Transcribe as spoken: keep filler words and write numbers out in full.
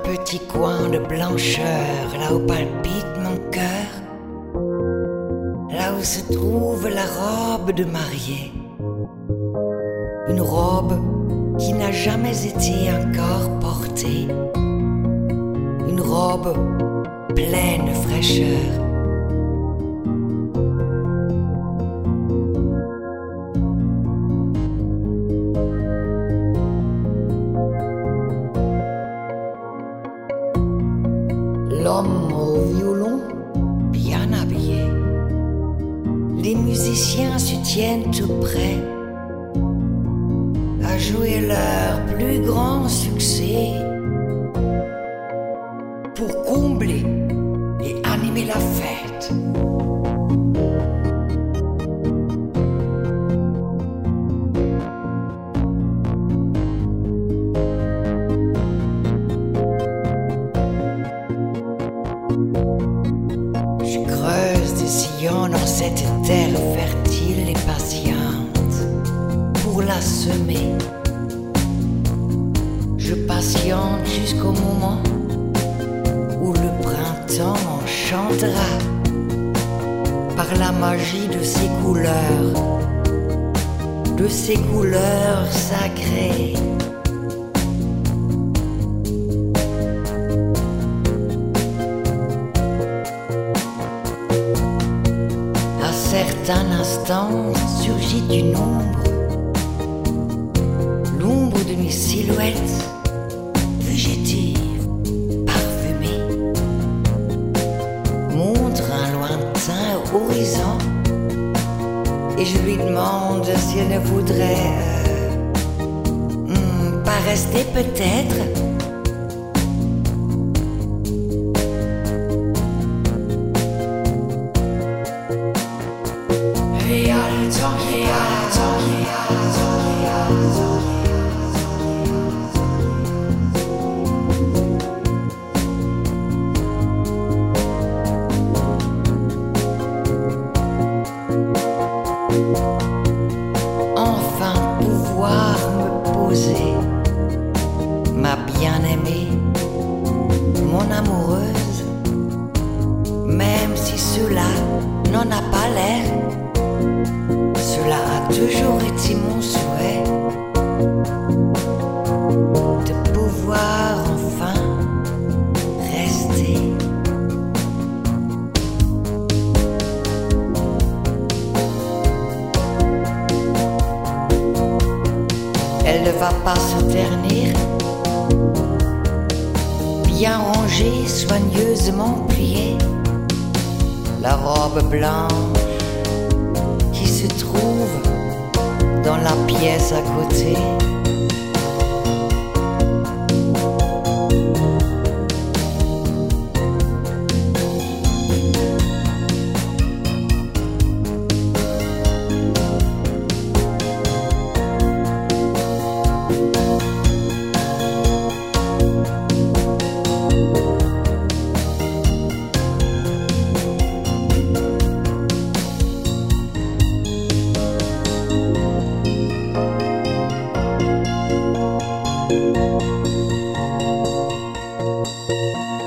petit coin de blancheur, là où palpite mon cœur, là où se trouve la robe de mariée. Une robe qui n'a jamais été encore portée. Une robe pleine de fraîcheur. L'homme au violon, bien habillé. Les musiciens se tiennent tout près à jouer leur plus grand succès pour combler et animer la fête. Je creuse des sillons dans cette terre fertile et patiente pour la semer. Je patiente jusqu'au moment où le printemps enchantera par la magie de ses couleurs, de ses couleurs sacrées. À certains instants surgit une ombre, l'ombre d'une silhouette fugitive, parfumée, montre un lointain horizon, et je lui demande si elle ne voudrait euh, hmm, pas rester peut-être. Enfin pouvoir me poser, ma bien-aimée, mon amoureuse, même si cela n'en a pas l'air, cela a toujours été mon souhait, de pouvoir enfin rester. Elle ne va pas se ternir, bien rangée, soigneusement pliée, la robe blanche qui se trouve dans la pièce à côté. Thank you.